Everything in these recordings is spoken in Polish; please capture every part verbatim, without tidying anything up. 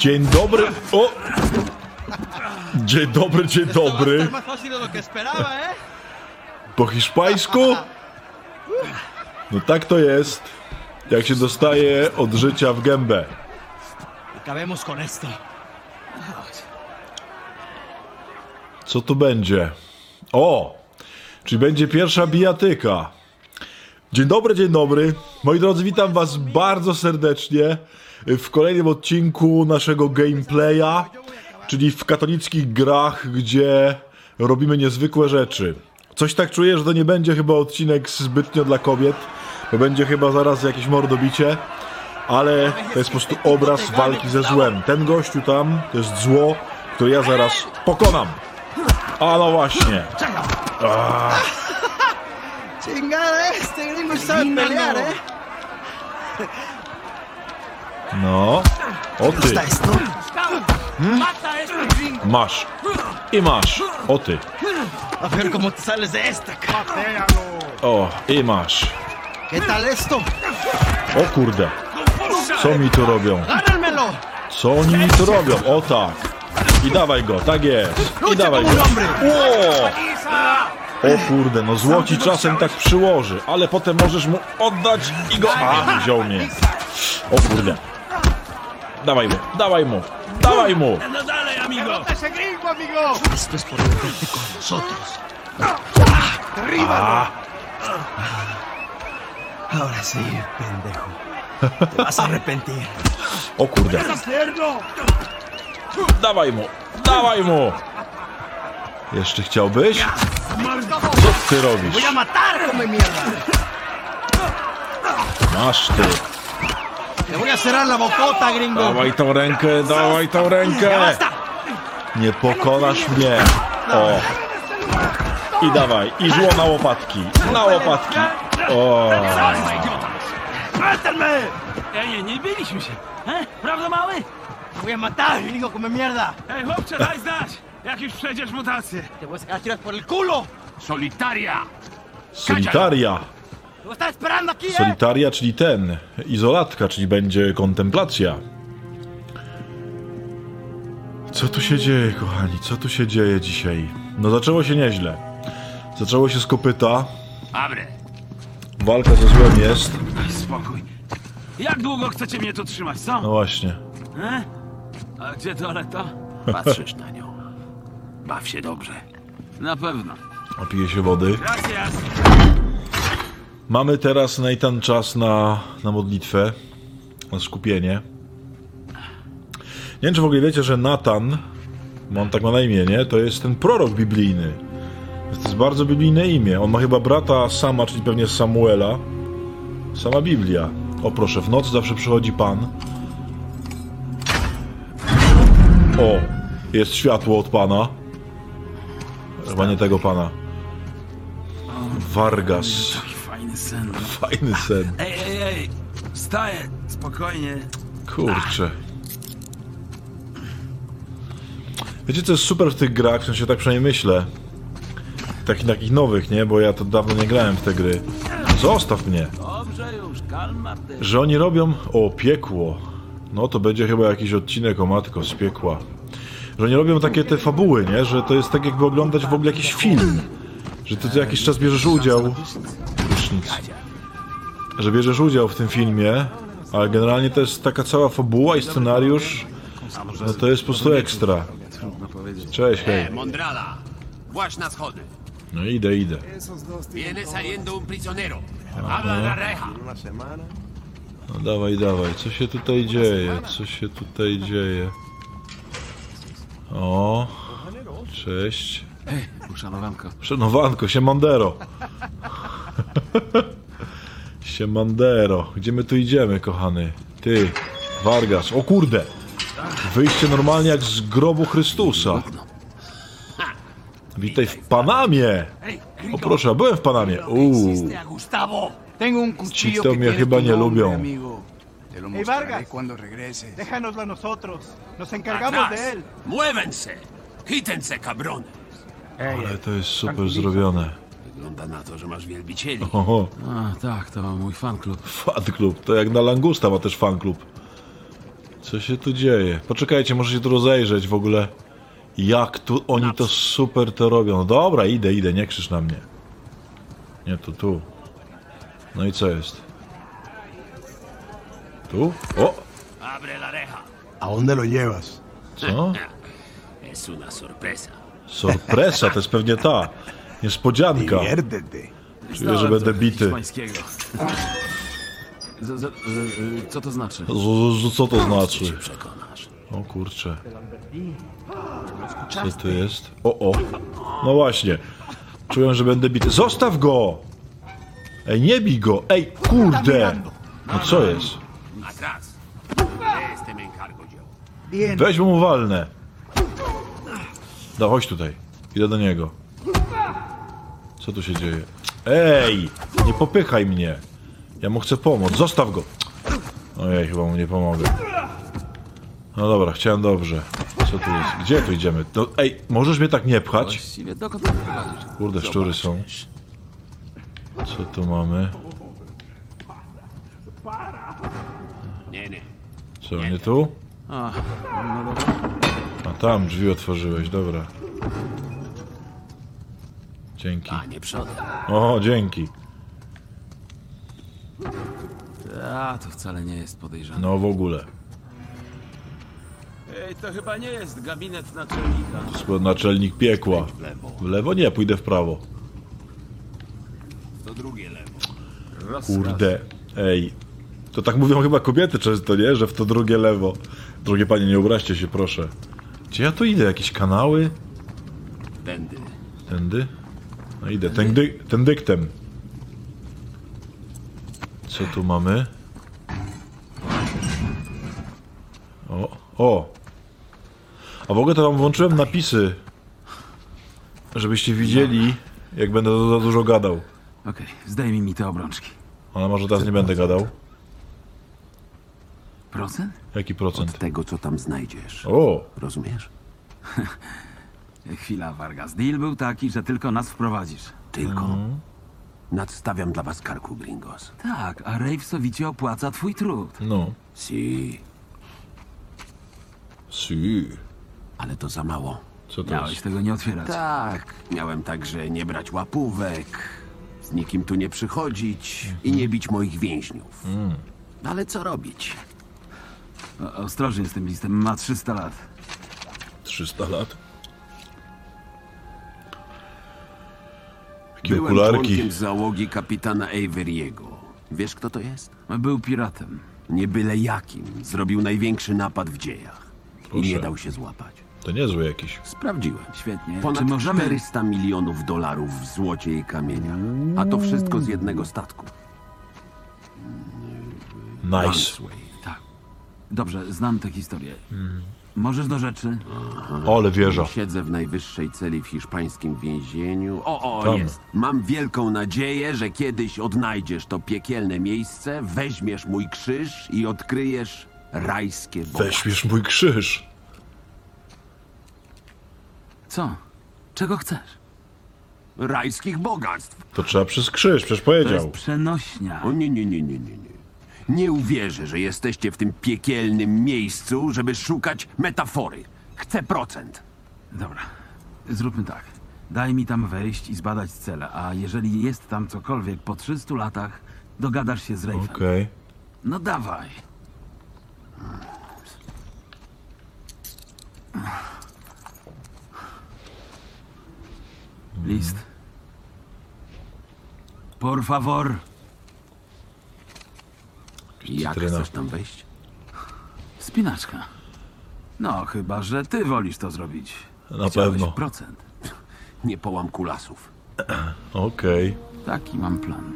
Dzień dobry. O! Dzień dobry, dzień dobry. Po hiszpańsku? No tak to jest, jak się dostaje od życia w gębę. Co tu będzie? O! Czyli będzie pierwsza bijatyka. Dzień dobry, dzień dobry. Moi drodzy, witam was bardzo serdecznie w kolejnym odcinku naszego gameplaya, czyli w katolickich grach, gdzie robimy niezwykłe rzeczy. Coś tak czuję, że to nie będzie chyba odcinek zbytnio dla kobiet, to będzie chyba zaraz jakieś mordobicie, ale to jest po prostu obraz walki ze złem. Ten gościu tam to jest zło, które ja zaraz pokonam. A no właśnie. Ah. Chingada, este gringo sabe pelear, eh? No, o ty. Hmm? Masz. I masz. O ty. A ver cómo te sales de esta, cara. O, i masz. ¿Qué tal esto? O kurde. Co mi tu robią? ¡Gánalmelo! Co oni mi tu robią? O tak. I dawaj go, tak jest. I dawaj go. O! O kurde, no złoci czasem tak przyłoży, ale potem możesz mu oddać i go... A, wziął mnie. O kurde. Dawaj mu, dawaj mu, dawaj mu. ¡No dale, amigo! ¡Ese gringo, amigo! Esto es por meterte con nosotros. A. Ahora sí, pendejo. Te vas a arrepentir. O kurde. Dawaj mu, dawaj mu. Jeszcze chciałbyś? Co ty robisz? Voy a matar, come mierda. Masz ty. Te voy a cerrar la bocota, gringo. Dawaj tą rękę, dawaj tą rękę. Nie pokonasz mnie. O. I dawaj, i żło na łopatki. Na łopatki. O. Ej, nie byliśmy się. E? Prawda, mały? Te voy a matar, gringo, come mierda. Ej, chłopcze, daj znać, jak już przejdziesz mutację. Te voy a sacar tiras por el culo. Solitaria. Solitaria. Te voy a estar esperando aquí, eh. Solitaria, czyli ten. Izolatka, czyli będzie kontemplacja. Co tu się dzieje, kochani? Co tu się dzieje dzisiaj? No zaczęło się nieźle. Zaczęło się z kopyta. Abre. Walka ze złem jest. Daj spokój. Jak długo chcecie mnie tu trzymać, co? No właśnie. E? A gdzie toaleta? Patrzysz na nią. Baw się dobrze. Na pewno. Opije się wody. Gracias. Mamy teraz, Nathan, czas na, na modlitwę. Na skupienie. Nie wiem, czy w ogóle wiecie, że Natan, on tak ma na imię, nie? To jest ten prorok biblijny. To jest bardzo biblijne imię. On ma chyba brata Sama, czyli pewnie Samuela. Sama Biblia. O proszę, w nocy zawsze przychodzi Pan. O, jest światło od Pana. Chyba nie tego Pana. Vargas. Taki fajny sen. Fajny sen. Ej, ej, ej. Wstaję. Spokojnie. Kurczę. Wiecie, co jest super w tych grach? W sensie tak przynajmniej myślę. Takich, takich nowych, nie? Bo ja to dawno nie grałem w te gry. Zostaw mnie. Dobrze już, kalma ty. Że oni robią... O, piekło. No to będzie chyba jakiś odcinek, o matko, z piekła. Że oni robią takie te fabuły, nie? Że to jest tak, jakby oglądać w ogóle jakiś film. Że ty co jakiś czas bierzesz udział... Prysznic. Że bierzesz udział w tym filmie, ale generalnie to jest taka cała fabuła i scenariusz. No to jest po prostu ekstra. Cześć, hej. Mondrala, właź na schody. No idę, idę. Viene saliendo un prisionero. Habla la reja. No dawaj, dawaj. Co się tutaj dzieje? Co się tutaj dzieje? O, cześć. Hej, uszanowanko. Szanowanko, siemandero. Siemandero. Gdzie my tu idziemy, kochany? Ty, Vargas. O kurde. Wyjście normalnie jak z grobu Chrystusa. Witaj w Panamie. O proszę, a byłem w Panamie. Uuu. Ci to mnie chyba nie lubią. Ey, Vargas, déjanoslo a nosotros. Nos encargamos de él. Muévense. Quítense, cabrones. Ale to jest super zrobione. Wygląda na to, że masz wielbicieli. Oho, A, tak, to mój fan klub. fan klub. To jak na Langusta ma też fan klub. Co się tu dzieje? Poczekajcie, muszę się tu rozejrzeć w ogóle. Jak tu oni to super to robią. No dobra, idę, idę, nie krzycz na mnie. Nie, to tu. No i co jest? Tu? O! Abre la reja. ¿A dónde lo llevas? Co? Es una sorpresa. Sorpresa, to jest pewnie ta. Niespodzianka. Diviértete. Czuję, że będę bity. Hiszpańskiego. Z, z, z, co to znaczy? Z, z, co to znaczy? Się przekonasz. O kurczę. Co tu jest? O, o. No właśnie. Czuję, że będę bity. Zostaw go! Ej, nie bij go! Ej, kurde! No co jest? Atrás. De este me encargo yo. Bien. Weź mu walnę. Da, chodź tutaj. Idę do niego. Co tu się dzieje? Ej! Nie popychaj mnie. Ja mu chcę pomóc. Zostaw go. Ojej, chyba mu nie pomogę. No dobra, chciałem dobrze. Co tu jest? Gdzie tu idziemy? No, ej, możesz mnie tak nie pchać? Właściwie dokąd to prowadzisz? Kurde, szczury są. Co tu mamy? Nie, nie. Co, nie tu? A, no dobra. A tam drzwi otworzyłeś, dobra. Dzięki. A nie przodem. O, dzięki. A, to wcale nie jest podejrzane. No w ogóle. Ej, to chyba nie jest gabinet naczelnika. To jest naczelnik piekła. W lewo. W lewo? Nie, pójdę w prawo. To drugie lewo. Rozkaz. Kurde. Ej. To tak mówią chyba kobiety często, nie? Że w to drugie lewo. Drugie panie, nie obraźcie się, proszę. Gdzie ja tu idę? Jakieś kanały? Tędy. Tędy? No idę. Tędy, tędyktem. Co tu mamy? O, o. A w ogóle to wam włączyłem napisy, żebyście widzieli, jak będę za dużo gadał. Okej, zdejmij mi te obrączki. Ale może teraz nie będę gadał. Procent? Jaki procent? Od tego, co tam znajdziesz. O, Rozumiesz? Chwila, Vargas. Deal był taki, że tylko nas wprowadzisz. Tylko. Nadstawiam dla was karku, gringos. Tak, a Rafe sowicie opłaca twój trud. no. Si, Si. ale to za mało. Co to Miałeś jest? tego nie otwierać. Tak, miałem także nie brać łapówek, z nikim tu nie przychodzić i nie bić moich więźniów. Ale co robić? O, ostrożnie z tym listem, ma trzysta lat. trzysta lat? Jakie Byłem okularki. członkiem załogi kapitana Avery'ego. Wiesz, kto to jest? Był piratem. Nie byle jakim. Zrobił największy napad w dziejach. I Proszę. nie dał się złapać. To niezły jakiś. Sprawdziłem. Świetnie. Ponad Czy możemy... czterysta milionów dolarów w złocie i kamieniach. A to wszystko z jednego statku. Nice. Gunsway. Tak. Dobrze, znam tę historię. Możesz do rzeczy? Ale wieża. Siedzę w najwyższej celi w hiszpańskim więzieniu. O, o, Tam. jest. Mam wielką nadzieję, że kiedyś odnajdziesz to piekielne miejsce, weźmiesz mój krzyż i odkryjesz rajskie bogactwo. Weźmiesz mój krzyż. Co? Czego chcesz? Rajskich bogactw. To trzeba przez krzyż, przecież To jest powiedział. przenośnia. O nie, nie, nie, nie, nie, nie. Nie uwierzę, że jesteście w tym piekielnym miejscu, żeby szukać metafory. Chcę procent. Dobra, zróbmy tak. Daj mi tam wejść i zbadać cele, a jeżeli jest tam cokolwiek po trzystu latach, dogadasz się z Rafe'em. Okej. No dawaj. List. Por favor. Jak cytryna. chcesz tam wejść? Spinaczka. No, chyba że ty wolisz to zrobić. Na Chciałeś pewno. procent. Nie połam kulasów. Okej. Taki mam plan.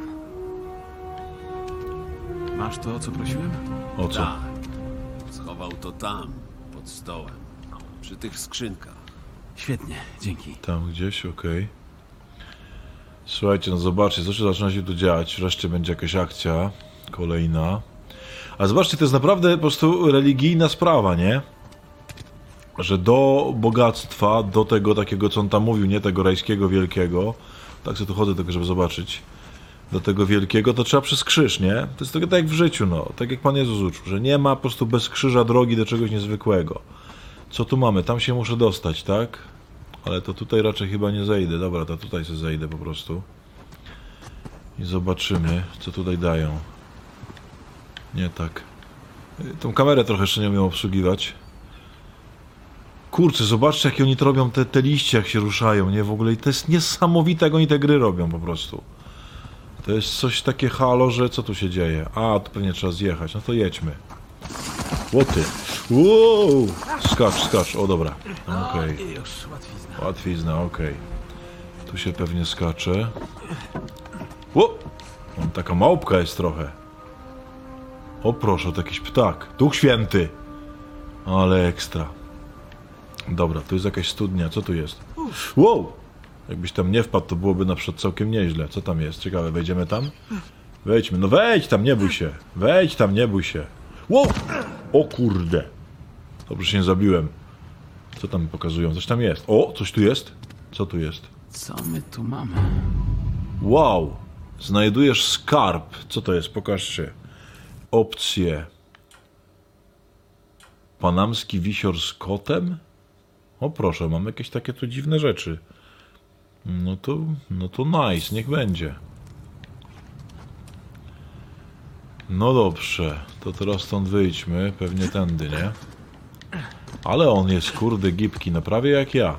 Masz to, o co prosiłem? O co? Tak. Schował to tam, pod stołem. Przy tych skrzynkach. Świetnie, dzięki. Tam gdzieś, okej. Słuchajcie, no zobaczcie, coś zaczyna się tu dziać. Wreszcie będzie jakaś akcja kolejna. A zobaczcie, to jest naprawdę po prostu religijna sprawa, nie? Że do bogactwa, do tego takiego, co on tam mówił, nie tego rajskiego wielkiego, tak sobie tu chodzę tylko, żeby zobaczyć, do tego wielkiego, to trzeba przez krzyż, nie? To jest tak jak w życiu, no. Tak jak Pan Jezus uczył, że nie ma po prostu bez krzyża drogi do czegoś niezwykłego. Co tu mamy? Tam się muszę dostać, tak? Ale to tutaj raczej chyba nie zejdę. Dobra, to tutaj sobie zejdę po prostu. I zobaczymy, co tutaj dają. Nie tak. Tą kamerę trochę jeszcze nie umiem obsługiwać. Kurczę, zobaczcie, jakie oni to robią, te, te liście, jak się ruszają, nie? W ogóle i to jest niesamowite, jak oni te gry robią po prostu. To jest coś takie halo, że co tu się dzieje? A, tu pewnie trzeba zjechać, no to jedźmy. Łoty. Wow! Skacz, skacz, o dobra. Okej. Okay. Łatwizna, okej. Okay. Tu się pewnie skacze. Ło! On taka małpka jest trochę. O proszę, to jakiś ptak. Duch Święty. Ale ekstra. Dobra, tu jest jakaś studnia. Co tu jest? Wow! Jakbyś tam nie wpadł, to byłoby na przykład całkiem nieźle. Co tam jest? Ciekawe, wejdziemy tam? Wejdźmy. No wejdź tam, nie bój się. Wejdź tam, nie bój się. Wow! O kurde. Dobrze się nie zabiłem. Co tam mi pokazują? Coś tam jest. O, coś tu jest? Co tu jest? Co my tu mamy? Wow! Znajdujesz skarb. Co to jest? Pokażcie. Opcje. Panamski wisior z kotem? O proszę, mam jakieś takie tu dziwne rzeczy. No to, no to nice, niech będzie. No dobrze, to teraz stąd wyjdźmy, pewnie tędy, nie? Ale on jest, kurde, gibki, no prawie jak ja.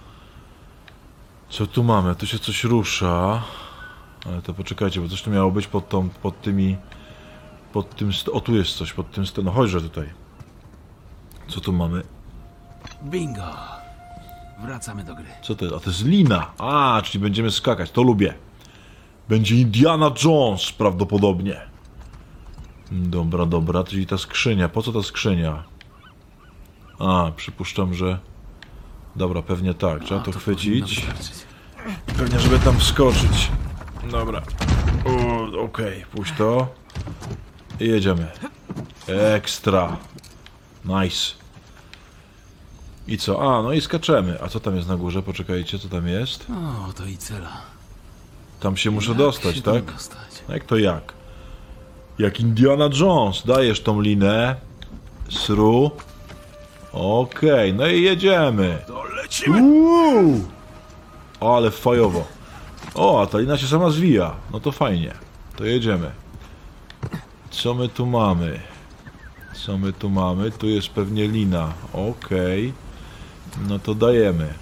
Co tu mamy? Tu się coś rusza. Ale to poczekajcie, bo coś tu miało być pod tą, pod tymi... Pod tym... O, tu jest coś, pod tym... No chodźże tutaj. Co tu mamy? Bingo! Wracamy do gry. Co to jest? A to jest lina. A, czyli będziemy skakać. To lubię. Będzie Indiana Jones prawdopodobnie. Dobra, dobra. Czyli ta skrzynia. Po co ta skrzynia? A, przypuszczam, że... Dobra, pewnie tak. Trzeba O, to to chwycić. powinno wystarczyć. Pewnie, żeby tam wskoczyć. Dobra. Okej, okay. Puść to. I jedziemy. Ekstra. Nice. I co? A, no i skaczemy. A co tam jest na górze? Poczekajcie, co tam jest? O, to i cela. Tam się muszę Jak dostać, się tak? tam dostać? Jak to jak? Jak Indiana Jones. Dajesz tą linę. Sru. Okej, okay, no i jedziemy. To lecimy! Uuu! Ale fajowo. O, a ta lina się sama zwija. No to fajnie. To jedziemy. Co my tu mamy? Co my tu mamy? Tu jest pewnie lina. Okej. Okay. No to dajemy.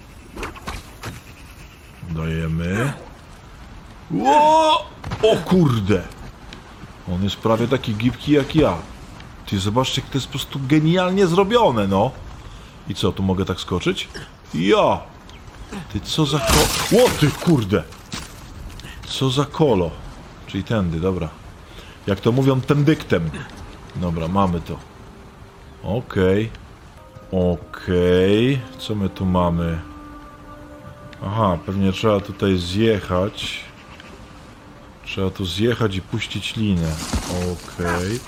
Dajemy. Ło! O kurde! On jest prawie taki gibki jak ja. Ty zobaczcie, jak to jest po prostu genialnie zrobione, no. I co, tu mogę tak skoczyć? Ja! Ty co za ko... Ło ty kurde! Co za kolo? Czyli tędy, dobra. Jak to mówią, tędyktem. Dobra, mamy to. Okej. Okay. Okej. Okay. Co my tu mamy? Aha, pewnie trzeba tutaj zjechać. Trzeba tu zjechać i puścić linę. Okej.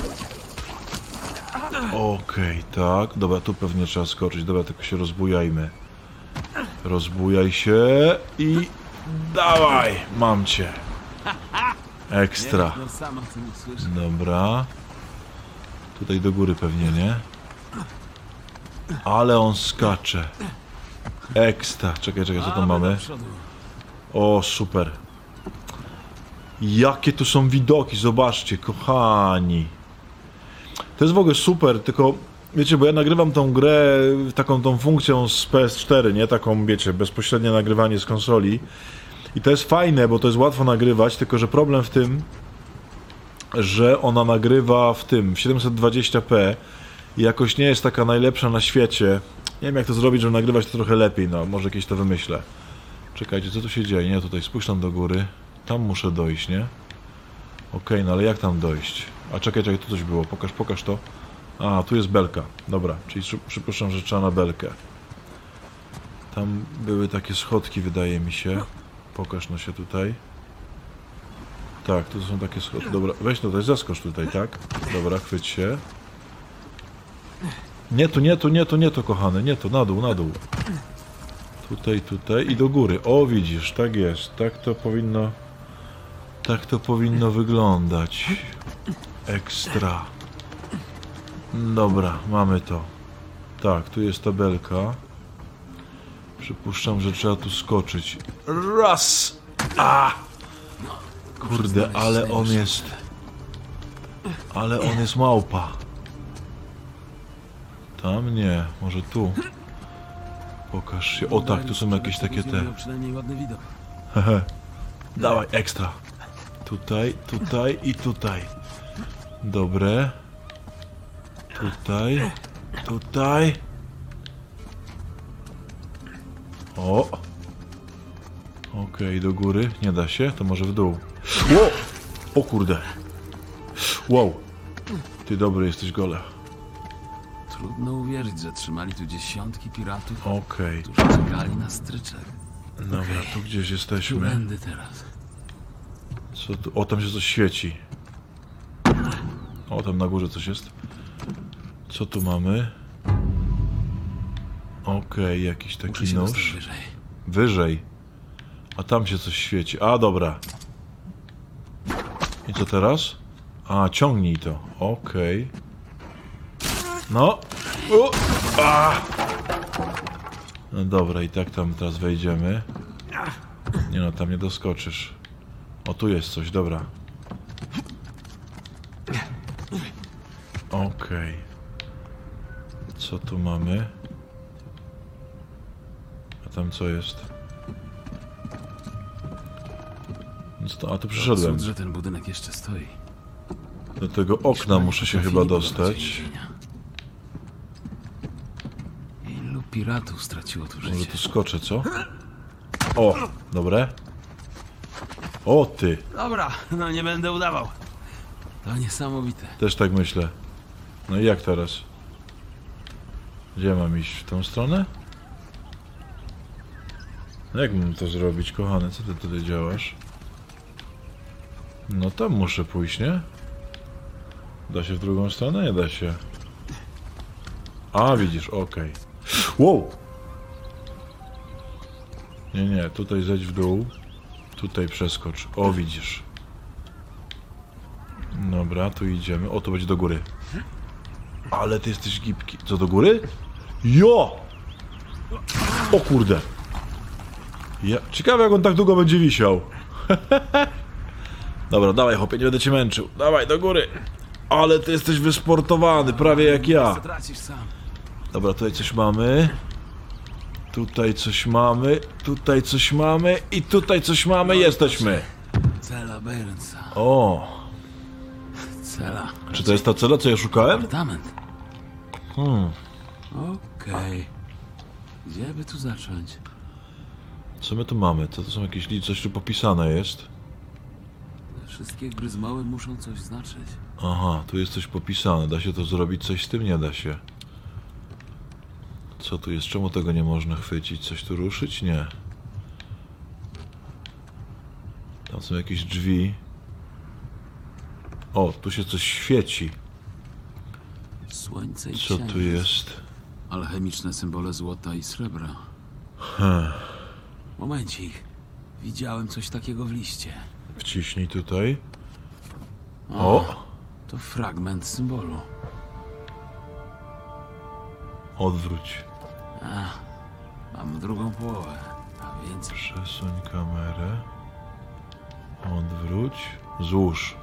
Okay. Okej, okay, tak. Dobra, tu pewnie trzeba skoczyć. Dobra, tylko się rozbujajmy. Rozbujaj się i... Dawaj! Mam cię. Ekstra. No sam o tym usłyszę. Dobra. Tutaj do góry pewnie, nie? Ale on skacze. Ekstra. Czekaj, czekaj, co tam mamy? O, super. Jakie tu są widoki, zobaczcie, kochani. To jest w ogóle super, tylko... Wiecie, bo ja nagrywam tą grę taką tą funkcją z P S cztery, nie? Taką, wiecie, bezpośrednie nagrywanie z konsoli. I to jest fajne, bo to jest łatwo nagrywać, tylko że problem w tym, że ona nagrywa w tym, w siedemset dwadzieścia p i jakoś nie jest taka najlepsza na świecie. Nie wiem, jak to zrobić, żeby nagrywać to trochę lepiej, no, może jakieś to wymyślę. Czekajcie, co tu się dzieje? Nie, tutaj spójrz tam do góry. Tam muszę dojść, nie? Okej, okay, no ale jak tam dojść? A czekaj, czekaj, tu coś było, pokaż, pokaż to. A, tu jest belka. Dobra, czyli przypuszczam, że trzeba na belkę. Tam były takie schodki, wydaje mi się. Pokaż no się tutaj. Tak, tu są takie schody. Dobra, weź tutaj, zaskocz tutaj, tak? Dobra, chwyć się. Nie tu, nie tu, nie tu, nie tu, kochany, nie tu, na dół, na dół. Tutaj, tutaj i do góry. O, widzisz, tak jest. Tak to powinno... Tak to powinno wyglądać. Ekstra. Dobra, mamy to. Tak, tu jest tabelka. Przypuszczam, że trzeba tu skoczyć. Raz! A! Kurde, ale on jest... Ale on jest małpa. Tam nie, może tu. Pokaż się. O tak, tu są jakieś takie te... Miał przynajmniej ładny widok. Hehe. Dawaj, ekstra. Tutaj, tutaj i tutaj. Dobre. Tutaj. Tutaj. O. Okej, do góry. Nie da się, to może w dół. Wow. O kurde. Wow. Ty dobry jesteś, Gole. Trudno uwierzyć, że trzymali tu dziesiątki piratów, Okej. którzy czekali na stryczek. Dobra, tu gdzieś jesteśmy. Będę teraz. Co tu? O, tam się coś świeci. O, tam na górze coś jest. Co tu mamy? Okej, jakiś Muszę taki się dostać nóż. wyżej. Wyżej. A tam się coś świeci. A, dobra. I co teraz? A, ciągnij to. Okej. No. U. A. No dobra, i tak tam teraz wejdziemy. Nie no, tam nie doskoczysz. O, tu jest coś, dobra. Okej. Co tu mamy? A tam co jest? Nic to, a tu przyszedłem. Cud, że ten budynek jeszcze stoi. Do tego okna muszę się chyba dostać. Ilu piratów straciło tu Może życie? tu skoczę, co? O, dobre. O, ty. Dobra, no nie będę udawał. To niesamowite. Też tak myślę. No i jak teraz? Gdzie mam iść? W tą stronę? No jak mam to zrobić, kochany? Co ty tutaj działasz? No tam muszę pójść, nie? Da się w drugą stronę? Nie da się. A, widzisz, okej. Wow! Nie, nie, tutaj zejdź w dół. Tutaj przeskocz. O, widzisz. Dobra, tu idziemy. O, to będzie do góry. Ale ty jesteś gibki. Co, do góry? Jo! O kurde. Ja... Ciekawe, jak on tak długo będzie wisiał. Dobra, dawaj, chłopie, nie będę cię męczył. Dawaj, do góry. Ale ty jesteś wysportowany, prawie jak ja. Tracisz sam. Dobra, tutaj coś mamy. Tutaj coś mamy. Tutaj coś mamy. I tutaj coś mamy. Jesteśmy. Cela Berensa. O. Cela. Czy to jest ta cela, co ja szukałem? Apartament. Hmm. Okej. Gdzie by tu zacząć? Co my tu mamy? Co to są jakieś liczby? Coś tu popisane jest. Wszystkie gryzmoły muszą coś znaczyć. Aha, tu jest coś popisane. Da się to zrobić? Coś z tym nie da się. Co tu jest? Czemu tego nie można chwycić? Coś tu ruszyć? Nie. Tam są jakieś drzwi. O, tu się coś świeci. Słońce i Co księżyc. tu jest? Alchemiczne symbole złota i srebra. Hmm. Momencik. Widziałem coś takiego w liście. Wciśnij tutaj. O! To fragment symbolu. Odwróć. A, mam drugą połowę. A więc Przesuń kamerę. Odwróć. Złóż.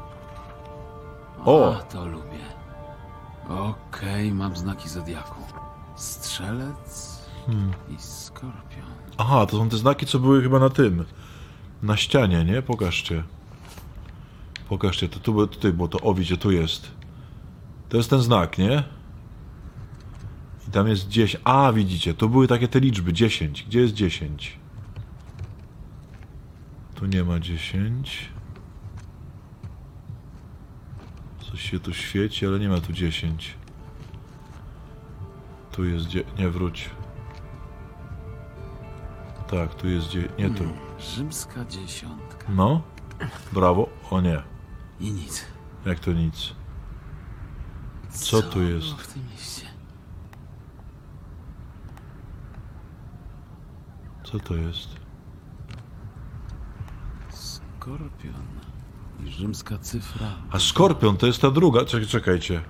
O! A, to lubię. Okej, mam znaki zodiaku. Strzelec Hmm. i skorpion. Aha, to są te znaki, co były chyba na tym. Na ścianie, nie? Pokażcie. Pokażcie, to tu było, tutaj było to. O, widzicie, tu jest. To jest ten znak, nie? I tam jest dziesięć. A, widzicie, tu były takie te liczby. dziesięć. Gdzie jest dziesięć? Tu nie ma dziesięć. Coś się tu świeci, ale nie ma tu dziesięć. Tu jest dzie... Nie, wróć. Tak, tu jest dzie... Nie tu. Rzymska dziesiątka. No. Brawo. O nie. I nic. Jak to nic? Co tu jest? było w tym mieście? Co to jest? Skorpion. I rzymska cyfra. A skorpion to jest ta druga. Czek, czekajcie.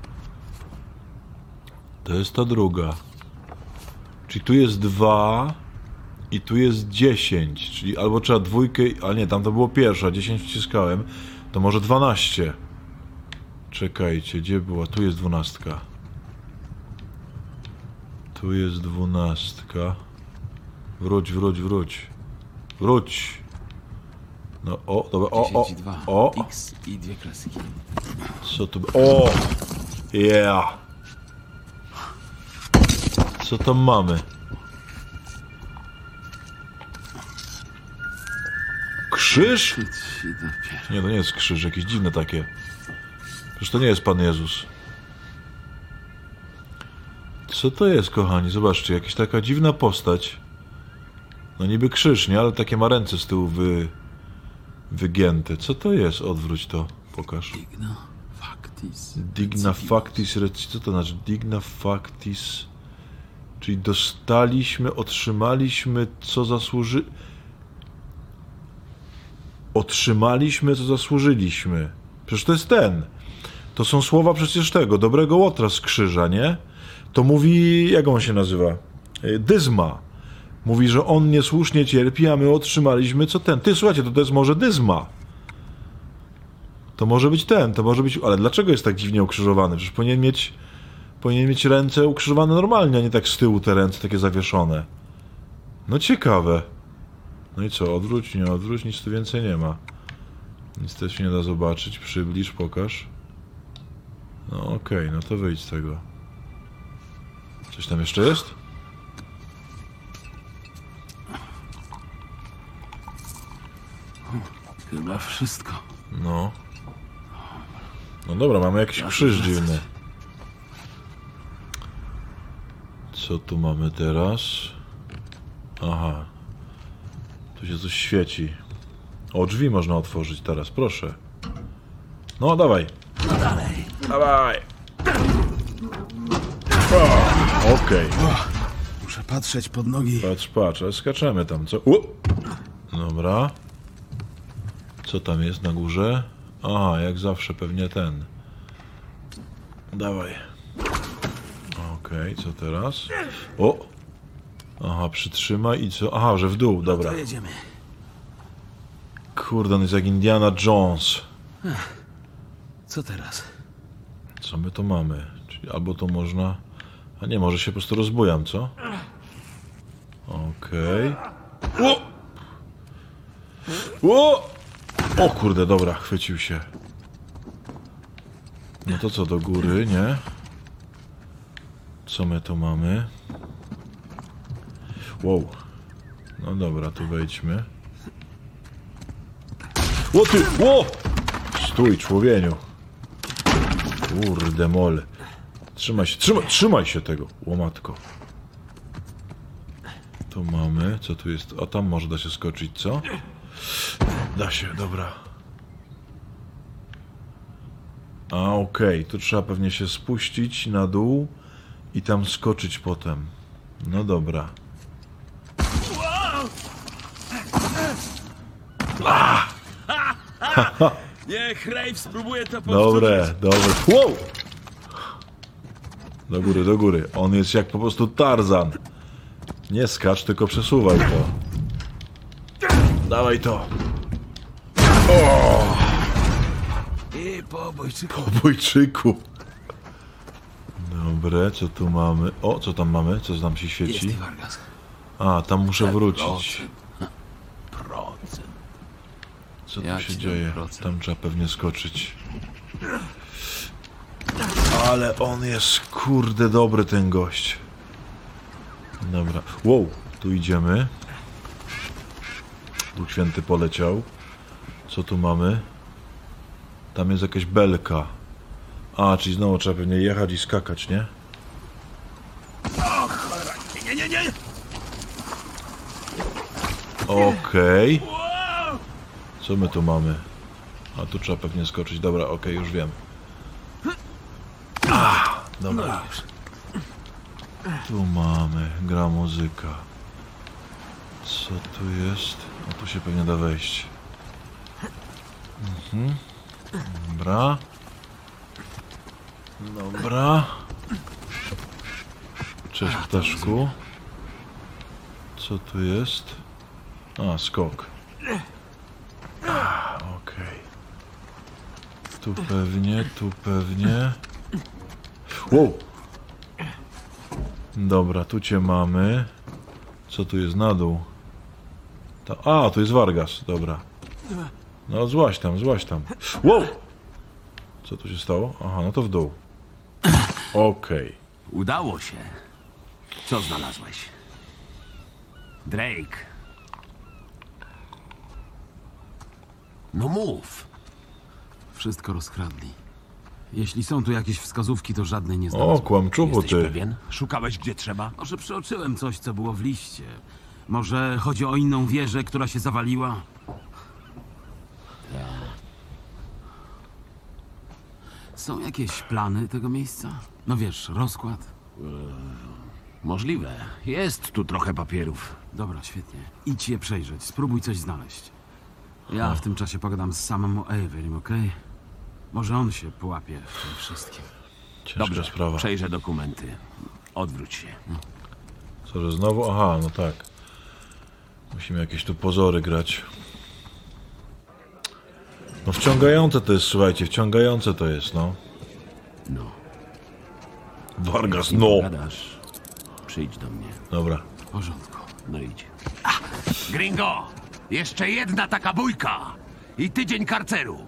To jest ta druga. Czyli tu jest dwa i tu jest dziesięć. Czyli albo trzeba dwójkę. A nie, tam to było pierwsza. dziesięć wciskałem. To może dwanaście. Czekajcie, gdzie była? Tu jest dwunastka. Tu jest dwunastka. Wróć, wróć, wróć. Wróć. No, o, dobra, o, o, dziesięć i dwa. o. X i dwie klasyki. Co tu... O! Yeah! Co tam mamy? Krzyż? Ty się dopiero. Nie, to nie jest krzyż, jakieś dziwne takie. Przecież to nie jest Pan Jezus. Co to jest, kochani? Zobaczcie, jakaś taka dziwna postać. No niby krzyż, nie? Ale takie ma ręce z tyłu wy... wygięte. Co to jest? Odwróć to. Pokaż. Digna factis. Digna factis... rec- Co to znaczy? Digna factis... Czyli dostaliśmy, otrzymaliśmy, co zasłuży... Otrzymaliśmy, co zasłużyliśmy. Przecież to jest ten. To są słowa przecież tego, dobrego Łotra z krzyża, nie? To mówi, jak on się nazywa? Dyzma. Mówi, że on niesłusznie cierpi, a my otrzymaliśmy co ten. Ty, słuchajcie, to to jest może Dyzma. To może być ten, to może być... Ale dlaczego jest tak dziwnie ukrzyżowany? Przecież powinien mieć... Powinien mieć ręce ukrzyżowane normalnie, a nie tak z tyłu te ręce takie zawieszone. No ciekawe. No i co, odwróć, nie odwróć, nic tu więcej nie ma. Nic też się nie da zobaczyć, przybliż, pokaż. No okej, okay, no to wyjdź z tego. Coś tam jeszcze jest? Chyba wszystko. No. No dobra, mamy jakiś krzyż dziwny. Co tu mamy teraz? Aha. Tu się coś świeci. O, drzwi można otworzyć teraz, proszę. No, dawaj. No dalej. Dawaj. Okej. Okay. Muszę patrzeć pod nogi. Patrz, patrz, ale skaczemy tam, co? U! Dobra. Co tam jest na górze? Aha, jak zawsze pewnie ten. Dawaj. Okej, okay, co teraz? O! Aha, przytrzymaj i co? Aha, że w dół, dobra. To jedziemy. Kurde, on jest jak Indiana Jones. Co teraz? Co my to mamy? Czyli albo to można... A nie, może się po prostu rozbujam, co? Okej. Okay. O! O! O kurde, dobra, chwycił się. No to co, do góry, nie? Co my tu mamy? Wow. No dobra, tu wejdźmy. O ty! O! Stój, człowieniu. Kurde mole. Trzymaj się, trzymaj, trzymaj się tego, łomatko. Tu mamy, co tu jest? A tam może da się skoczyć, co? Da się, dobra. A okej, okay. Tu trzeba pewnie się spuścić na dół i tam skoczyć potem. No dobra. Ah! Niech Rave spróbuje to powtórzyć. Dobre, dobre. Wow! Do góry, do góry. On jest jak po prostu Tarzan. Nie skacz, tylko przesuwaj to. Dawaj to. O! I po obojczyku. Bojczyku. Dobre, co tu mamy? O, co tam mamy? Co tam się świeci? Jest Vargas. A, tam muszę wrócić. Procent. Co tu Jak się ci dzieje? dam procent? Tam trzeba pewnie skoczyć. Ale on jest, kurde, dobry ten gość. Dobra. Wow, tu idziemy. Duch Święty poleciał. Co tu mamy? Tam jest jakaś belka. A, czyli znowu trzeba pewnie jechać i skakać, nie? Nie, nie, nie! Okej. Okay. Co my tu mamy? A tu trzeba pewnie skoczyć. Dobra, okej, okay, już wiem. Ah, dobra. Tu mamy, gra muzyka. Co tu jest? A tu się pewnie da wejść. Mhm. Dobra. Dobra. Cześć, ptaszku. Co tu jest? A, skok. Ah, okej. Okay. Tu pewnie, tu pewnie. Wow! Dobra, tu cię mamy. Co tu jest na dół? Ta... A, tu jest Vargas, dobra. No, złaź tam, złaź tam. Wow! Co tu się stało? Aha, no to w dół. Okej. Okay. Udało się. Co znalazłeś? Drake. No mów. Wszystko rozkradli. Jeśli są tu jakieś wskazówki, to żadnej nie O, znalazłem. kłamczuchu Jesteś ty. pewien? Szukałeś gdzie trzeba? Może przeoczyłem coś, co było w liście. Może chodzi o inną wieżę, która się zawaliła? Są jakieś plany tego miejsca? No wiesz, rozkład? Możliwe. Jest tu trochę papierów. Dobra, świetnie. Idź je przejrzeć, spróbuj coś znaleźć. Ja w tym czasie pogadam z samym Averim, okej? Może on się połapie w tym wszystkim. Ciężka Dobrze, sprawa. przejrzę dokumenty. Odwróć się. Co, że znowu? Aha, no tak. Musimy jakieś tu pozory grać. No wciągające to jest, słuchajcie, wciągające to jest, no. No. Vargas, Nie no! pogadasz, przyjdź do mnie. Dobra. W porządku. No idź. A! Gringo! Jeszcze jedna taka bójka! I tydzień karceru!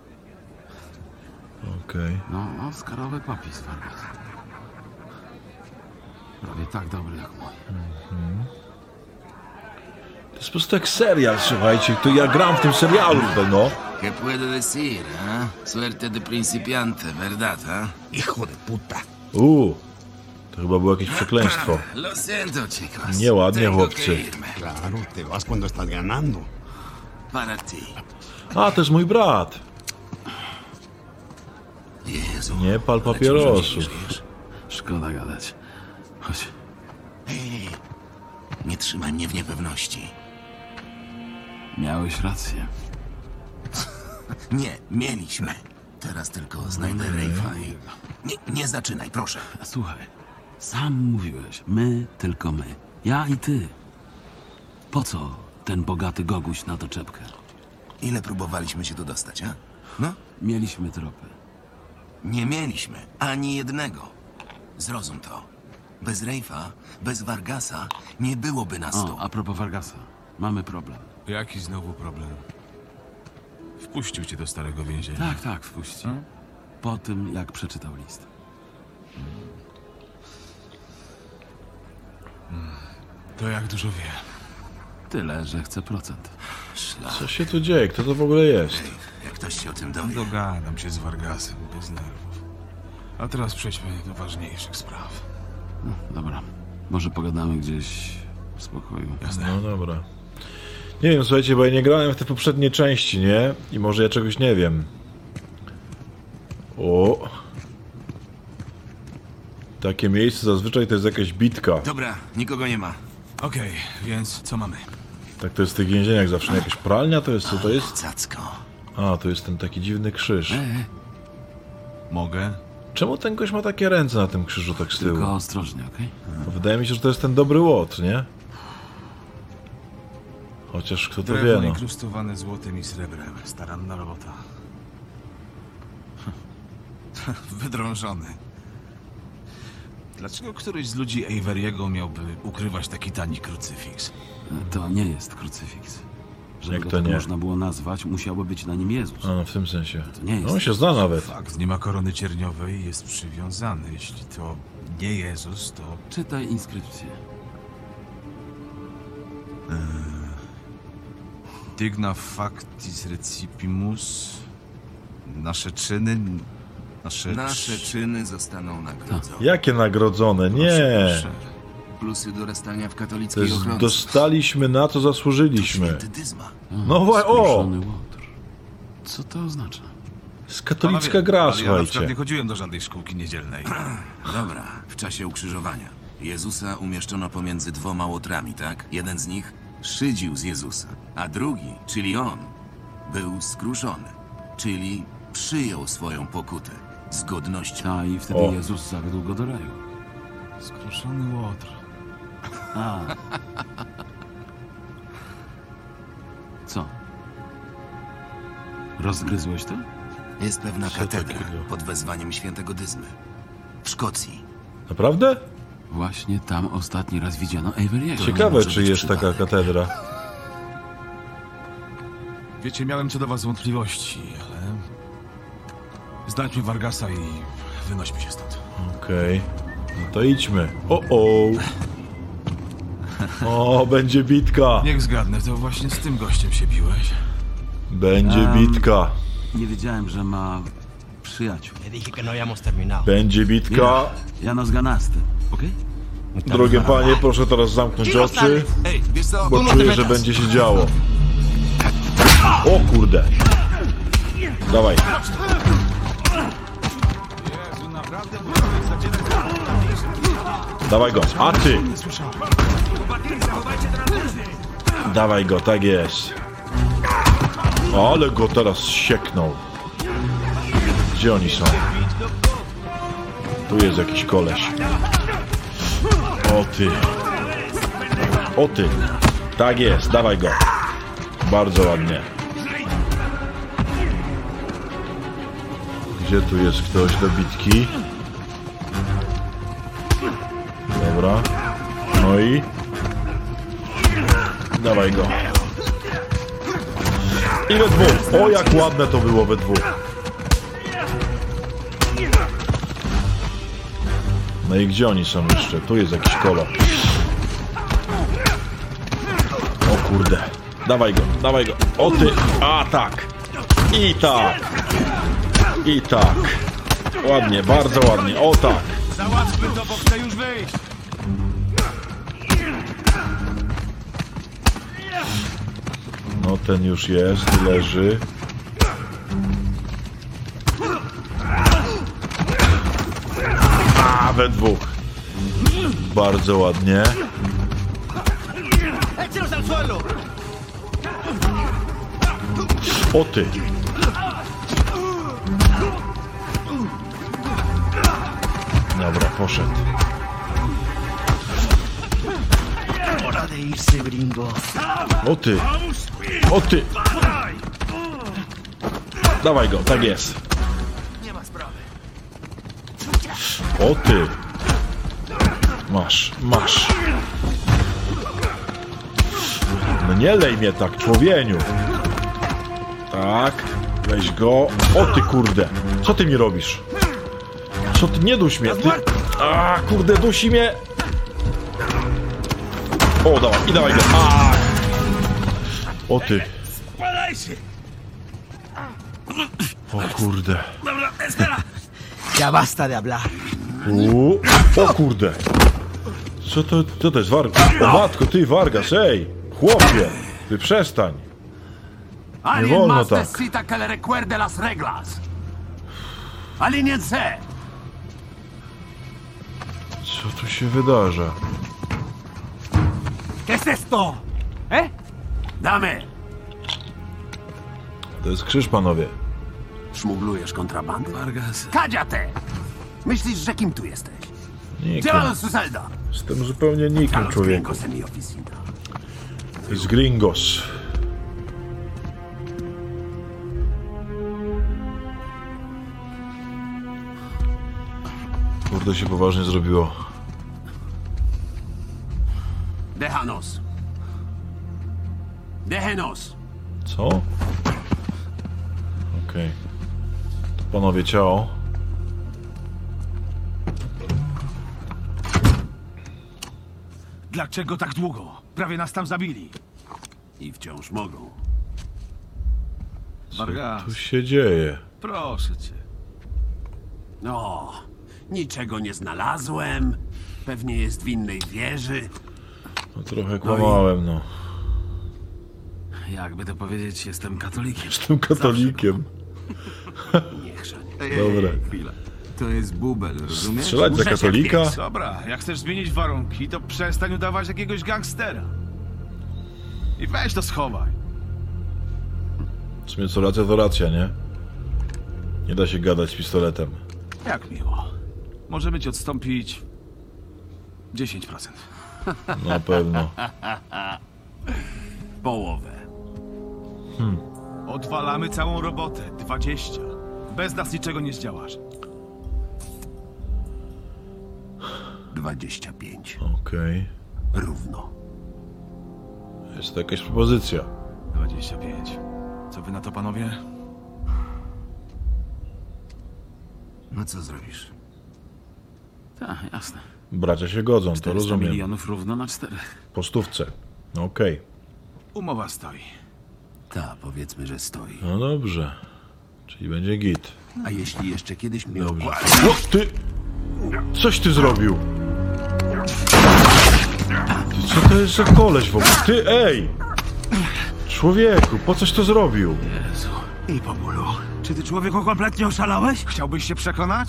Okej. No, Oscarowy papis, Vargas. Prawie tak dobry jak mój. To jest po prostu jak serial, słuchajcie. To ja gram w tym serialu tutaj, no. ¿Qué puedo decir, eh? Suerte de principiante, ¿verdad, eh? Hijo de puta. Uuu. To chyba było jakieś przekleństwo. Lo siento, chicos. Nieładnie, Tengo chłopcy. que irme. Claro, te vas cuando estás ganando. Para ti. A, to jest mój brat. Jezu. Nie pal papierosów. Szkoda gadać. Chodź. Hej, hej. Nie trzymaj mnie w niepewności. Miałeś rację. Nie, mieliśmy. Teraz tylko znajdę Rafe'a i... Nie, nie zaczynaj, proszę. Słuchaj, sam mówiłeś, my, tylko my. Ja i ty. Po co ten bogaty goguś na doczepkę? Ile próbowaliśmy się tu dostać, a? No, Mieliśmy tropy. nie mieliśmy ani jednego. Zrozum to. Bez Rafe'a, bez Vargasa nie byłoby nas tu. O, a propos Vargasa. Mamy problem. Jaki znowu problem? Wpuścił cię do starego więzienia. Tak, tak, wpuści. Po tym, jak przeczytał list. To jak dużo wie. Tyle, że chce procent. Szlak. Co się tu dzieje? Kto to w ogóle jest? Jak ktoś się o tym dowie. Dogadam się z Vargasem bez nerwów. A teraz przejdźmy do ważniejszych spraw. Dobra, może pogadamy gdzieś w spokoju. Jasne. No dobra. Nie wiem, słuchajcie, bo ja nie grałem w te poprzednie części, nie? I może ja czegoś nie wiem. O. Takie miejsce zazwyczaj to jest jakaś bitka. Dobra, nikogo nie ma. Okej, więc co mamy? Tak to jest w tych więzieniach zawsze. Jakaś pralnia to jest, co to jest? Cacko. A, to jest ten taki dziwny krzyż. Mogę? Czemu ten gość ma takie ręce na tym krzyżu tak z tyłu? Tylko ostrożnie, okej? Wydaje mi się, że to jest ten dobry łot, nie? Chociaż kto to wie, Drewno no. inkrustowane złotem i srebrem. Staranna robota. Wydrążony. Dlaczego któryś z ludzi Averiego miałby ukrywać taki tani krucyfiks? To nie jest krucyfiks. Żeby Jak go to tak nie? można było nazwać, musiałby być na nim Jezus. A, no w tym sensie. nie jest. No, on się zna nawet. Fakt, nie ma korony cierniowej i jest przywiązany. Jeśli to nie Jezus, to Czytaj inskrypcję. Digna factis recipimus. Nasze czyny. Nasze, Nasze cz- czyny zostaną nagrodzone. Jakie nagrodzone? Nie! Proszę. Plusy dorastania w To katolickiej jest, ochronie. dostaliśmy na co zasłużyliśmy. Święty Dyzma. No właśnie, o! Skruszony łotr. Co to oznacza? Jest katolicka Panowie, gra, ale Ja na przykład słuchajcie. nie chodziłem do żadnej szkółki niedzielnej. Dobra, w czasie ukrzyżowania. Jezusa umieszczono pomiędzy dwoma łotrami, tak? Jeden z nich szydził z Jezusa, a drugi, czyli on, był skruszony. czyli przyjął swoją pokutę z godnością. A i wtedy O. Jezus zawiódł go do raju. Skruszony łotr. A. Co? Rozgryzłeś to? Jest pewna Co katedra takiego? pod wezwaniem świętego Dyzmy. W Szkocji. Naprawdę? Właśnie tam ostatni raz widziano Averiego. Ciekawe, może czy być jest taka przypadek. katedra. Wiecie, miałem co do was wątpliwości, ale... Znajdźmy Vargasa i wynośmy się stąd. Okej. No to idźmy. O, o. O, będzie bitka. Niech zgadnę, to właśnie z tym gościem się biłeś. Będzie Em. bitka. Nie wiedziałem, że ma przyjaciół. Le dije que no habíamos terminado. Będzie bitka. Ja nos ganaste, okej? Drogie panie, proszę teraz zamknąć oczy, Ej, wiesz co? bo czuję, że będzie się działo. O kurde. Dawaj. Dawaj go. A ty. Dawaj go, tak jest. Ale go teraz sieknął. Gdzie oni są? Tu jest jakiś koleś. O ty. O ty. Tak jest, dawaj go. Bardzo ładnie. Gdzie tu jest ktoś do bitki? Dobra. No i... Dawaj go. I we dwóch. O, jak ładne to było we dwóch. No i gdzie oni są jeszcze? Tu jest jakiś kolor. O kurde. Dawaj go, dawaj go. O ty. A tak. I tak. I tak. Ładnie, bardzo ładnie. O tak. Załatwmy to, bo chcę już wyjść! No ten już jest, leży. A, we dwóch. Bardzo ładnie. ¡Échenos al suelo! O ty. Dobra, poszedł. Hora de irse, gringo. O ty. O ty. Dawaj go, tak jest. Nie ma sprawy. O ty. Masz, masz. No nie lej mnie tak, człowieniu. Tak. Weź go. O ty kurde. Co ty mi robisz? Co ty, nie duś mnie. Ty... A kurde, dusi mnie. O, dawaj, i dawaj go. A. O ty. O kurde. Ya basta de hablar. U, o kurde. Co to, co to jest Vargas? O matko, ty Vargas, ej. Chłopie, ty przestań. Alguien wolno más tak. necesita que le recuerde las reglas. Alíñense. Co tu się wydarza? ¿Qué es esto? ¿Eh? Dame. To jest krzyż, panowie. Szmuglujesz kontrabandę? Vargas. Cállate. Myślisz, że kim tu jesteś? Nikim. Llévalo a su celda. Jestem zupełnie nikim, A los człowieku. gringos en mi oficina. To jest gringos. Kurde, się poważnie zrobiło. Déjanos. Déjenos. Co? Okej. To panowie ciało. Dlaczego tak długo? Prawie nas tam zabili. I wciąż mogą. Vargas, Tu się dzieje. proszę cię. No, niczego nie znalazłem. Pewnie jest w innej wieży. No trochę kłamałem, no. Jakby to powiedzieć, jestem katolikiem. Jestem katolikiem. Nie chrzan. Dobra. Chwila. To jest bubel, rozumiesz? Strzelać za Muszę się katolika? wpiec. Dobra, jak chcesz zmienić warunki, to przestań udawać jakiegoś gangstera. I weź to schowaj. W sumie co racja, to racja, nie? Nie da się gadać z pistoletem. Jak miło. Możemy ci odstąpić dziesięć procent. Na pewno. Połowę. Odwalamy całą robotę. dwadzieścia. Bez nas niczego nie zdziałasz. dwadzieścia pięć. Okej. Równo. Jest to jakaś propozycja. dwadzieścia pięć. Co wy na to, panowie? No co zrobisz? Tak, jasne. Bracia się godzą, to czterysta rozumiem. milionów równo na czterech. Po stówce. No okej. Umowa stoi. Ta, powiedzmy, że stoi. No dobrze. Czyli będzie git. A jeśli jeszcze kiedyś mnie Dobrze. opłaci... O, ty! Coś ty zrobił! Ty, co to jest za koleś w ogóle? Ty, ej! Człowieku, po coś to zrobił? Jezu. I po bólu. Czy ty, człowieku, kompletnie oszalałeś? Chciałbyś się przekonać?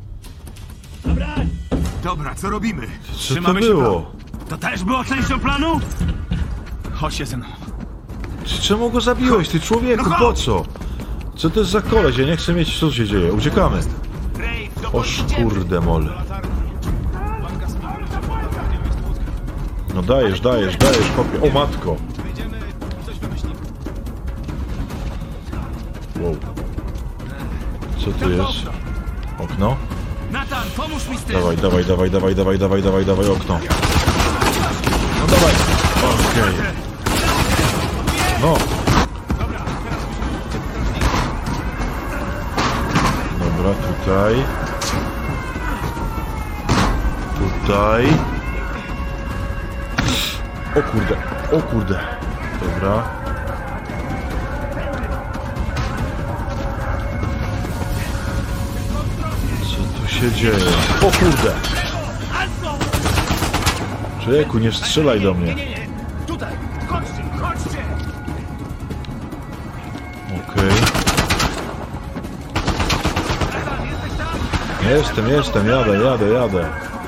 Dobra, co robimy? Co to Trzymamy się było? To też było częścią planu? Chodźcie ze mną. Czy czemu go zabiłeś, ty człowieku, po co? Co to jest za koleś? Ja nie chcę mieć, co się dzieje. Uciekamy. Oż kurde mol. No dajesz, dajesz, dajesz, kopie. O matko. Wow. Co tu jest? Okno? Natan, pomóż mi z tym! Dawaj, dawaj, dawaj, dawaj, dawaj, dawaj, dawaj, dawaj, okno. No dawaj. Okej. No. Dobra, tutaj. Tutaj. O kurde, o kurde. Dobra. Co tu się dzieje? O kurde. Człowieku, nie strzelaj do mnie. Tutaj! Chodźcie, chodźcie! Okej. Jestem, jestem, jadę, jadę, jadę.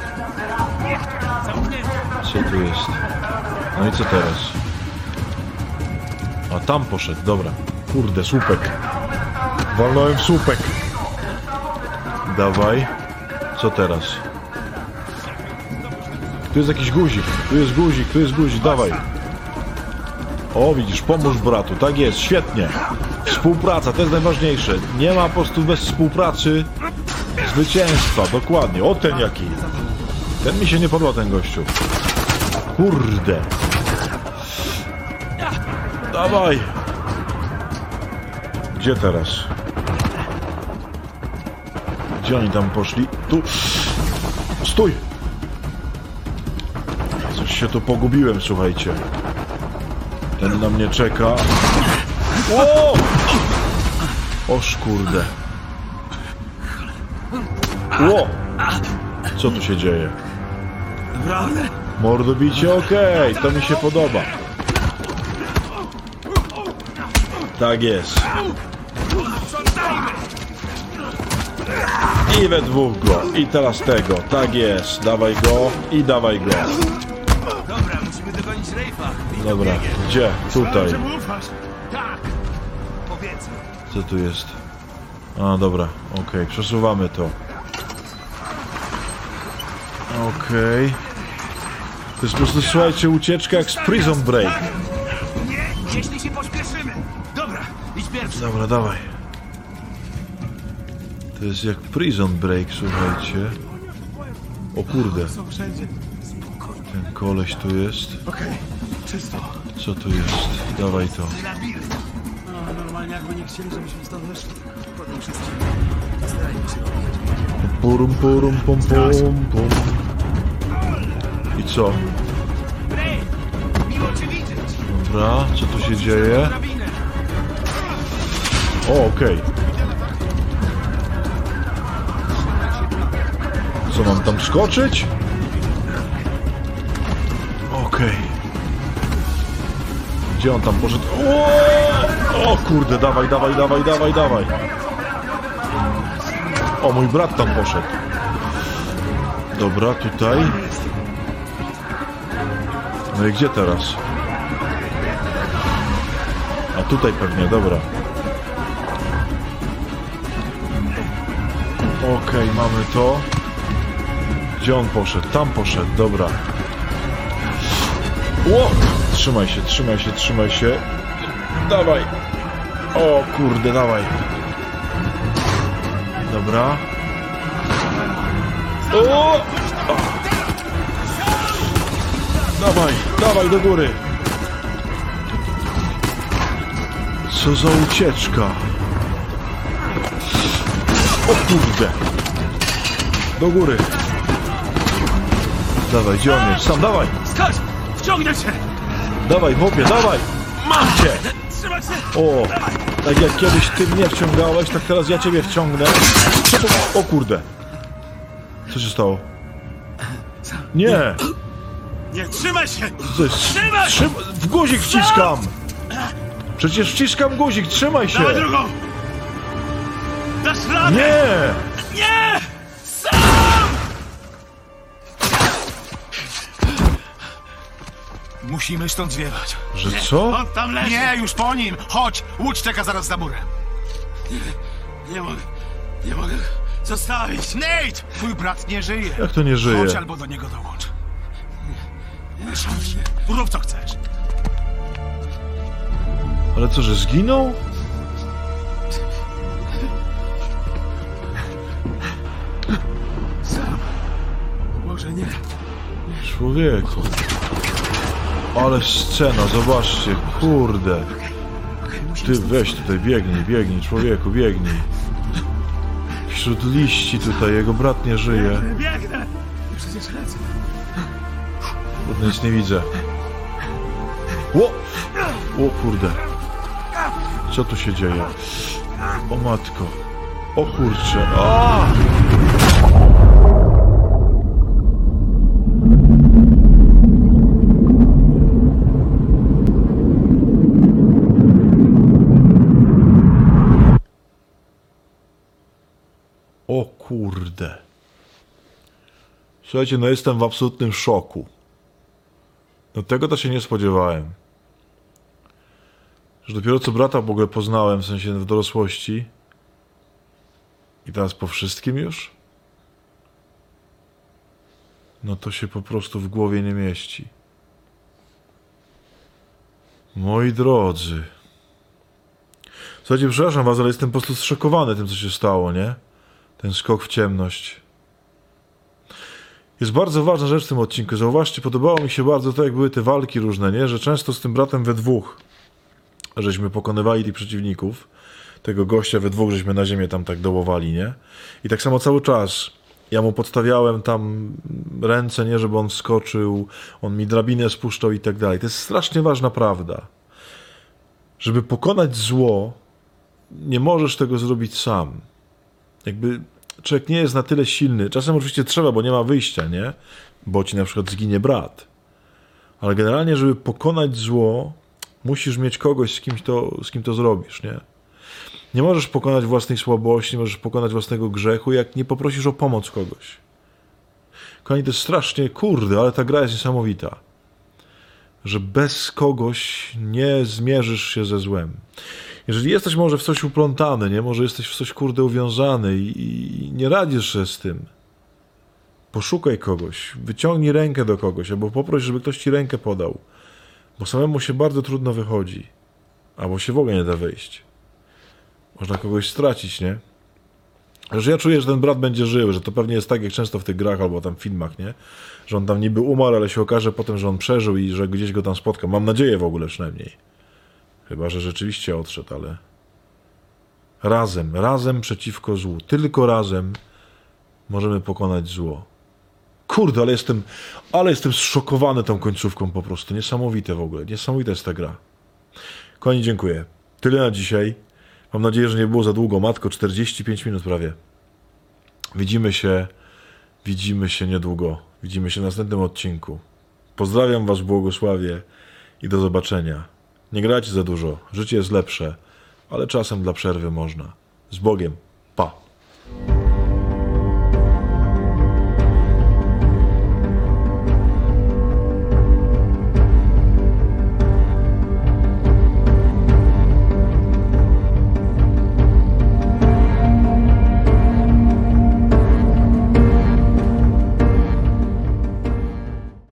Co tu jest? No i co teraz? A tam poszedł, dobra. Kurde, słupek. Walnąłem w słupek. Dawaj. Co teraz? Tu jest jakiś guzik, tu jest guzik, tu jest guzik, dawaj. O, widzisz, pomóż bratu, tak jest, świetnie. Współpraca, to jest najważniejsze. Nie ma po prostu bez współpracy zwycięstwa, dokładnie. O, ten jaki. Ten mi się nie podoba, ten gościu. Kurde. Dawaj. Gdzie teraz? Gdzie oni tam poszli? Tu. Stój. Coś się tu pogubiłem, słuchajcie. Ten na mnie czeka. O! Oż kurde. Ło! Co tu się dzieje? Naprawdę? Mordobicie? Okej, to mi się podoba. Tak jest. I we dwóch go. I teraz tego. Tak jest. Dawaj go. I dawaj go. Dobra, musimy dogonić Rejfa. Dobra. Gdzie? Tutaj. Czemu ufasz? Tak! Powiedzmy. Co tu jest? A, dobra. Okej, przesuwamy to. Okej. To jest po prostu, słuchajcie, ucieczka jak z Prison Break. Nie, jeśli się pośpieszymy. Dobra, idź pierwszy. Dobra, dawaj. To jest jak Prison Break, słuchajcie. O kurde. Są wszędzie. Ten koleś tu jest. Okej, czysto. Co tu jest? Dawaj to. Labirynt. No, normalnie jakby nie chcieli, żebyśmy stąd wyszli. Po tym wszystkim. Starajmy się. Purum, purum, pum, pum, pum. I co? Rej, miło cię widzieć. Dobra, co tu się dzieje? Drabinę. O, okej. Co, mam tam skoczyć? Okej. Gdzie on tam poszedł? O, o kurde, dawaj, dawaj, dawaj, dawaj, dawaj. O, mój brat tam poszedł. Dobra, tutaj. No i gdzie teraz? A tutaj pewnie, dobra. Okej, okay, mamy to. Gdzie on poszedł? Tam poszedł, dobra. Ło! Trzymaj się, trzymaj się, trzymaj się. Dawaj. O kurde, dawaj. Dobra. O! O! Dawaj, dawaj do góry. Co za ucieczka. O kurde. Do góry. Dawaj, gdzie on jest? Sam, dawaj. Skacz! Wciągnę cię! Dawaj, chłopie, dawaj. Mam cię. Trzymaj się! O, tak jak kiedyś ty mnie wciągałeś, tak teraz ja ciebie wciągnę. Co to? O kurde. Co się stało? Nie. Nie, trzymaj się! Co jest? Trzymaj! Trzym... W guzik wciskam. Przecież wciskam guzik, trzymaj się. Dawaj drugą! Dasz radę! Nie. Nie! Sam! Musimy stąd zwiewać. Że co? On tam leży! Nie, już po nim! Chodź! Łódź czeka zaraz za murem. Nie mogę, nie mogę zostawić. Nate! Twój brat nie żyje. Jak to nie żyje? Chodź albo do niego dołącz. Mieszam się. Rób co chcesz. Ale co, że zginął? Sam. Może nie. Człowieku. Ale scena, zobaczcie, kurde. Ty weź tutaj, biegnij, biegnij, człowieku, biegnij. Wśród liści tutaj, jego brat nie żyje. Biegnę! Przecież lecę. Kurde, nic nie widzę. Ło! O kurde. Co tu się dzieje? O matko. O kurcze. A! O kurde. Słuchajcie, no jestem w absolutnym szoku. No tego to się nie spodziewałem. Że dopiero co brata w ogóle poznałem, w sensie w dorosłości. I teraz po wszystkim już? No to się po prostu w głowie nie mieści. Moi drodzy. Słuchajcie, przepraszam was, ale jestem po prostu zszokowany tym, co się stało, nie? Ten skok w ciemność. Jest bardzo ważna rzecz w tym odcinku. Zauważcie, podobało mi się bardzo to, jak były te walki różne, nie? Że często z tym bratem we dwóch żeśmy pokonywali tych przeciwników. Tego gościa we dwóch żeśmy na ziemię tam tak dołowali, nie? I tak samo cały czas. Ja mu podstawiałem tam ręce, nie? Żeby on wskoczył. On mi drabinę spuszczał i tak dalej. To jest strasznie ważna prawda. Żeby pokonać zło, nie możesz tego zrobić sam. Jakby człowiek nie jest na tyle silny. Czasem oczywiście trzeba, bo nie ma wyjścia, nie? Bo ci na przykład zginie brat. Ale generalnie, żeby pokonać zło, musisz mieć kogoś, z kim to, z kim to zrobisz, nie? Nie możesz pokonać własnej słabości, nie możesz pokonać własnego grzechu, jak nie poprosisz o pomoc kogoś. Kochani, to jest strasznie, kurde, ale ta gra jest niesamowita. Że bez kogoś nie zmierzysz się ze złem. Jeżeli jesteś może w coś uplątany, nie? Może jesteś w coś, kurde, uwiązany i, i nie radzisz się z tym. Poszukaj kogoś, wyciągnij rękę do kogoś, albo poproś, żeby ktoś ci rękę podał. Bo samemu się bardzo trudno wychodzi. Albo się w ogóle nie da wyjść. Można kogoś stracić, nie? Że ja czuję, że ten brat będzie żył, że to pewnie jest tak, jak często w tych grach albo tam w filmach, nie? Że on tam niby umarł, ale się okaże potem, że on przeżył i że gdzieś go tam spotka. Mam nadzieję w ogóle przynajmniej. Chyba że rzeczywiście odszedł, ale... Razem, razem przeciwko złu. Tylko razem możemy pokonać zło. Kurde, ale jestem, ale jestem zszokowany tą końcówką po prostu. Niesamowite w ogóle. Niesamowita jest ta gra. Kochani, dziękuję. Tyle na dzisiaj. Mam nadzieję, że nie było za długo. Matko, czterdzieści pięć minut prawie. Widzimy się, widzimy się niedługo. Widzimy się w następnym odcinku. Pozdrawiam was, błogosławię i do zobaczenia. Nie grajcie za dużo. Życie jest lepsze, ale czasem dla przerwy można. Z Bogiem. Pa.